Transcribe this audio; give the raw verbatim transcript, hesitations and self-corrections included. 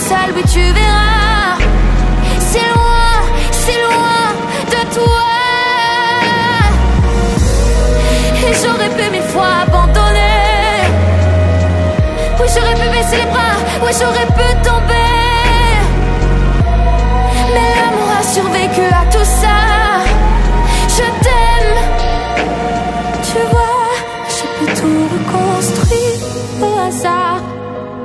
seul, oui tu verras. C'est loin, c'est loin de toi. Et j'aurais pu mille fois abandonner. Oui j'aurais pu baisser les bras. Oui j'aurais pu tomber.